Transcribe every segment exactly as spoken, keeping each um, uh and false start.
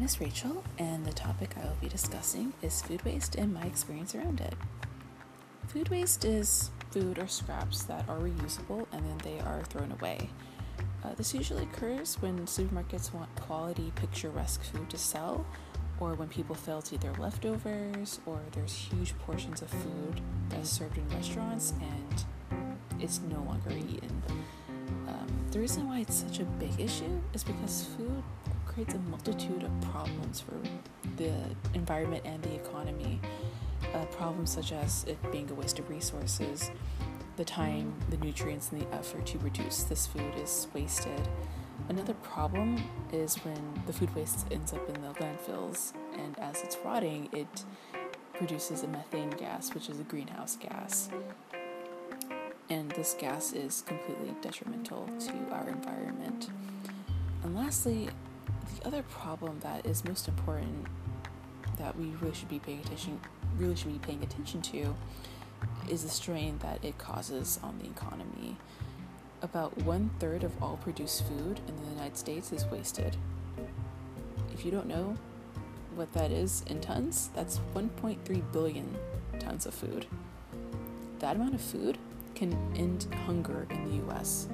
is Rachel, and the topic I will be discussing is food waste and my experience around it. Food waste is food or scraps that are reusable and then they are thrown away. Uh, this usually occurs when supermarkets want quality, picturesque food to sell, or when people fail to eat their leftovers, or there's huge portions of food that's served in restaurants and it's no longer eaten. Um, the reason why it's such a big issue is because food creates a multitude of problems for the environment and the economy. Uh, problems such as it being a waste of resources, the time, the nutrients, and the effort to produce this food is wasted. Another problem is when the food waste ends up in the landfills, and as it's rotting, it produces a methane gas, which is a greenhouse gas. And this gas is completely detrimental to our environment. And lastly, the other problem that is most important that we really should be paying attention really should be paying attention to is the strain that it causes on the economy. About one third of all produced food in the United States is wasted. If you don't know what that is in tons, that's one point three billion tons of food. That amount of food can end hunger in the U S.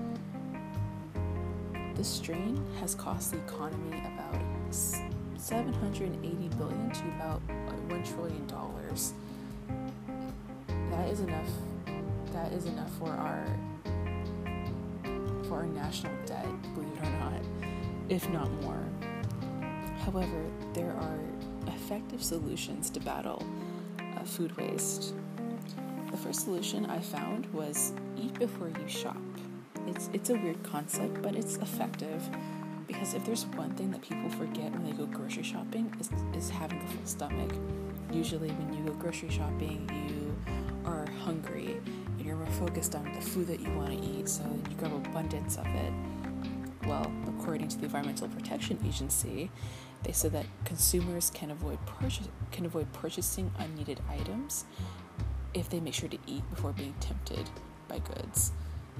This strain has cost the economy about seven hundred eighty billion dollars to about one trillion dollars. That is enough. That is enough for our for our national debt, believe it or not, if not more. However, there are effective solutions to battle uh, food waste. The first solution I found was eat before you shop. It's it's a weird concept, but it's effective. Because if there's one thing that people forget when they go grocery shopping is, is having a full stomach. Usually when you go grocery shopping, you are hungry and you're more focused on the food that you want to eat, so you grab abundance of it. Well, according to the Environmental Protection Agency, they said that consumers can avoid purchase, can avoid purchasing unneeded items if they make sure to eat before being tempted by goods.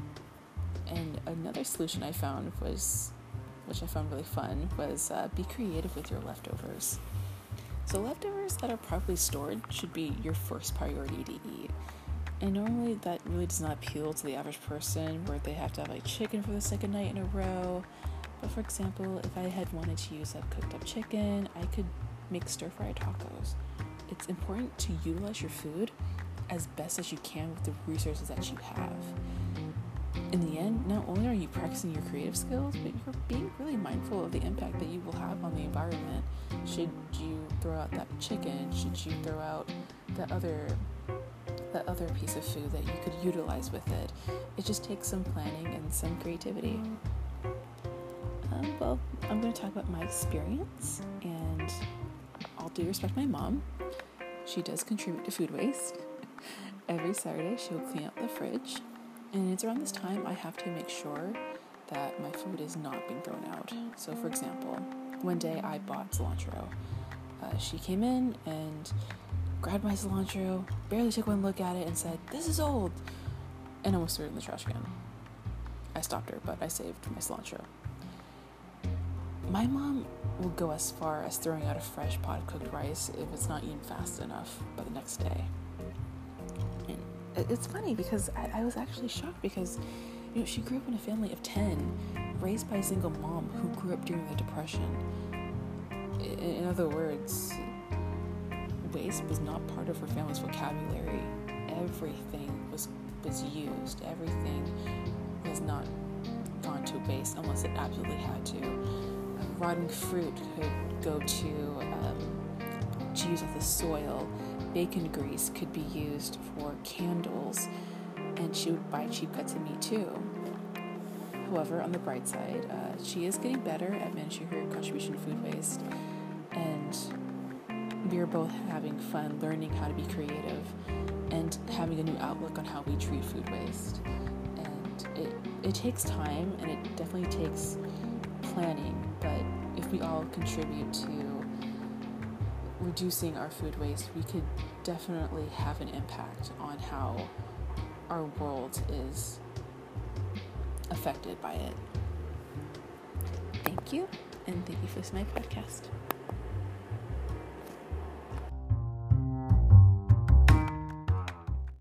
And another solution I found was which I found really fun, was uh, be creative with your leftovers. So leftovers that are properly stored should be your first priority to eat. And normally that really does not appeal to the average person where they have to have like chicken for the second night in a row. But for example, if I had wanted to use up cooked up chicken, I could make stir-fried tacos. It's important to utilize your food as best as you can with the resources that you have. In the end, not only are you practicing your creative skills, but you're being really mindful of the impact that you will have on the environment. Should you throw out that chicken? Should you throw out that other that other piece of food that you could utilize with it? It just takes some planning and some creativity. Um, well, I'm going to talk about my experience, and all due respect my mom, she does contribute to food waste. Every Saturday, she will clean up the fridge. And it's around this time I have to make sure that my food is not being thrown out. So for example, one day I bought cilantro. Uh, she came in and grabbed my cilantro, barely took one look at it and said, "This is old," and almost threw it in the trash can. I stopped her, but I saved my cilantro. My mom will go as far as throwing out a fresh pot of cooked rice if it's not eaten fast enough by the next day. It's funny because I, I was actually shocked because, you know, she grew up in a family of ten, raised by a single mom who grew up during the Depression. In, in other words, waste was not part of her family's vocabulary. Everything was was used. Everything was not gone to waste unless it absolutely had to. Uh, rotten fruit could go to um, to use as the soil. Bacon grease could be used for candles, and she would buy cheap cuts of meat too. However, on the bright side, uh, she is getting better at managing her contribution to food waste, and we are both having fun learning how to be creative and having a new outlook on how we treat food waste. And it, it takes time, and it definitely takes planning, but if we all contribute to reducing our food waste, we could definitely have an impact on how our world is affected by it. Thank you. and thank you for listening to my podcast.